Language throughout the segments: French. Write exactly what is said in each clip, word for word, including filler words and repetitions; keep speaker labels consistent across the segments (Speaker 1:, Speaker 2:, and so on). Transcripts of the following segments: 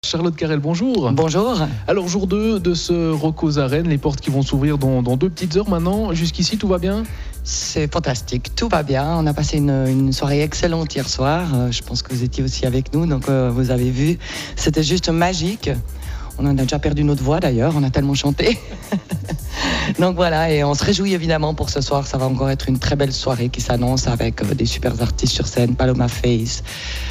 Speaker 1: Charlotte Carrel, bonjour.
Speaker 2: Bonjour.
Speaker 1: Alors, jour deux de ce Rock aux Arènes, les portes qui vont s'ouvrir dans, dans deux petites heures maintenant. Jusqu'ici, tout va bien ?
Speaker 2: C'est fantastique, tout va bien. On a passé une, une soirée excellente hier soir. Euh, je pense que vous étiez aussi avec nous, donc euh, vous avez vu. C'était juste magique. On en a déjà perdu notre voix d'ailleurs, on a tellement chanté. Donc voilà, et on se réjouit évidemment pour ce soir. Ça va encore être une très belle soirée qui s'annonce avec euh, des super artistes sur scène, Paloma Faith,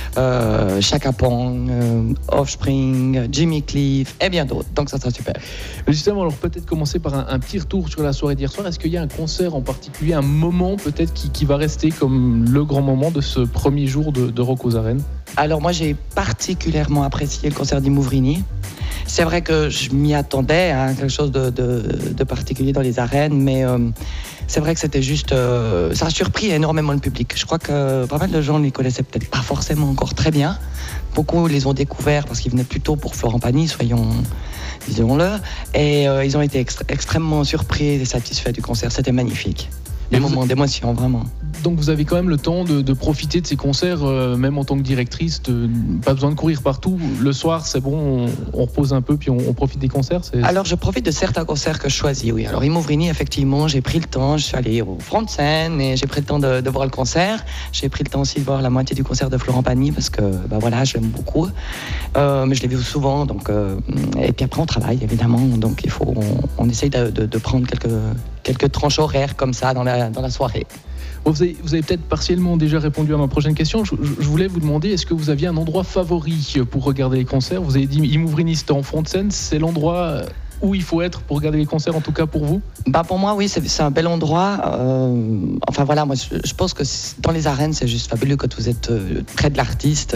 Speaker 2: euh, Chaka Pong, euh, Offspring, Jimmy Cliff et bien d'autres. Donc ça sera super.
Speaker 1: Justement, alors peut-être commencer par un, un petit retour sur la soirée d'hier soir. Est-ce qu'il y a un concert en particulier, un moment peut-être qui, qui va rester comme le grand moment de ce premier jour de, de Rock aux Arènes ?
Speaker 2: Alors moi j'ai particulièrement apprécié le concert d'Imouvrini. C'est vrai que je m'y attendais à hein, quelque chose de, de, de particulier dans les arènes, mais euh, c'est vrai que c'était juste... Euh, ça a surpris énormément le public. Je crois que pas mal de gens ne les connaissaient peut-être pas forcément encore très bien. Beaucoup les ont découverts parce qu'ils venaient plutôt pour Florent Pagny, soyons... disons-le. Et euh, ils ont été extra- extrêmement surpris et satisfaits du concert. C'était magnifique. Des
Speaker 1: Et
Speaker 2: moments
Speaker 1: vous...
Speaker 2: d'émotion, vraiment.
Speaker 1: Donc vous avez quand même le temps de, de profiter de ces concerts, euh, même en tant que directrice, de, pas besoin de courir partout. Le soir, c'est bon, on, on repose un peu, puis on, on profite des concerts. C'est...
Speaker 2: Alors je profite de certains concerts que je choisis, oui. Alors Imouvrini, effectivement, j'ai pris le temps, je suis allée au front de scène et j'ai pris le temps de, de voir le concert. J'ai pris le temps aussi de voir la moitié du concert de Florent Pagny parce que, bah voilà, je l'aime beaucoup. Euh, mais je l'ai vu souvent, donc euh, et puis après on travaille évidemment, donc il faut, on, on essaye de, de, de prendre quelques quelques tranches horaires comme ça dans la dans la soirée.
Speaker 1: Bon, vous avez, vous avez peut-être partiellement déjà répondu à ma prochaine question. Je, je, je voulais vous demander, est-ce que vous aviez un endroit favori pour regarder les concerts ? Vous avez dit Imouvrini, c'était en front de scène. C'est l'endroit où il faut être pour regarder les concerts, en tout cas pour vous ?
Speaker 2: Bah pour moi, oui, c'est, c'est un bel endroit. Euh, enfin voilà, moi je, je pense que dans les arènes, c'est juste fabuleux quand vous êtes euh, près de l'artiste.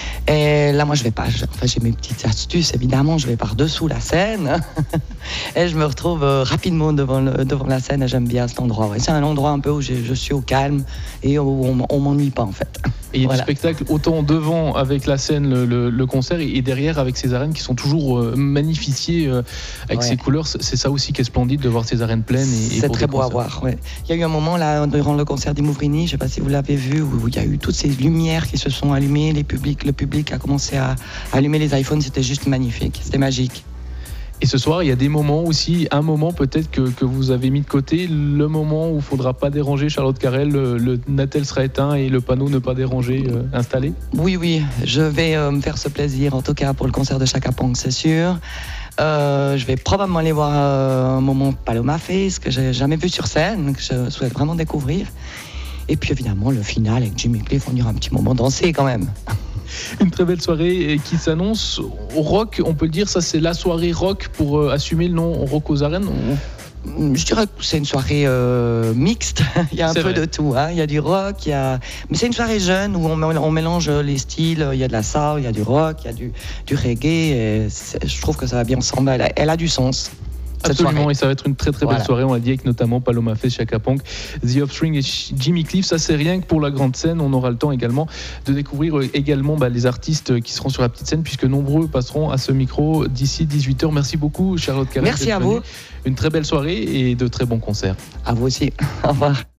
Speaker 2: Et là, moi, je vais pas. Je, enfin, j'ai mes petites astuces, évidemment. Je vais par-dessous la scène et je me retrouve euh, rapidement devant, le, devant la scène. Et j'aime bien cet endroit. Ouais. C'est un endroit un peu où je, je suis au calme et où on, on m'ennuie pas en fait.
Speaker 1: Et il y a
Speaker 2: voilà.
Speaker 1: du spectacle autant devant avec la scène, le, le, le concert, et derrière avec ces arènes qui sont toujours euh, magnifiées euh, avec
Speaker 2: ouais.
Speaker 1: ces couleurs. C'est ça aussi qui est splendide de voir ces arènes pleines. Et, et
Speaker 2: c'est
Speaker 1: pour
Speaker 2: très
Speaker 1: des
Speaker 2: beau à
Speaker 1: concerts.
Speaker 2: voir. Ouais. Il y a eu un moment là durant le concert d'Imouvrini, je ne sais pas si vous l'avez vu, où il y a eu toutes ces lumières qui se sont allumées. Les publics, le public a commencé à, à allumer les iPhones. C'était juste magnifique. C'était magique.
Speaker 1: Et ce soir, il y a des moments aussi, un moment peut-être que, que vous avez mis de côté, le moment où il ne faudra pas déranger Charlotte Carrel, le, le Natel sera éteint et le panneau ne pas déranger euh, installé ?
Speaker 2: Oui, oui, je vais euh, me faire ce plaisir, en tout cas pour le concert de Chaka Pong, c'est sûr. Euh, je vais probablement aller voir euh, un moment Paloma Faith, que j'ai jamais vu sur scène, que je souhaite vraiment découvrir. Et puis évidemment, le final avec Jimmy Cliff, on ira un petit moment danser quand même.
Speaker 1: Une très belle soirée qui s'annonce au rock, on peut le dire, ça c'est la soirée rock pour euh, assumer le nom Rock aux Arènes. On...
Speaker 2: Je dirais que c'est une soirée euh, mixte, il y a un
Speaker 1: c'est
Speaker 2: peu
Speaker 1: vrai.
Speaker 2: de tout, hein. Il y a du rock, il y a... mais c'est une soirée jeune où on, on mélange les styles, il y a de la soul, il y a du rock, il y a du, du reggae, et je trouve que ça va bien ensemble, elle a, elle a du sens.
Speaker 1: Absolument, et ça va être une très très belle
Speaker 2: voilà.
Speaker 1: soirée, on l'a dit, avec notamment Paloma Faith, Chaka Pong, The Offspring et Jimmy Cliff. Ça c'est rien que pour la grande scène. On aura le temps également de découvrir également bah, les artistes qui seront sur la petite scène, puisque nombreux passeront à ce micro d'ici dix-huit heures. Merci beaucoup Charlotte Carrel.
Speaker 2: Merci à vous.
Speaker 1: Une très belle soirée et de très bons concerts.
Speaker 2: À vous aussi, au revoir.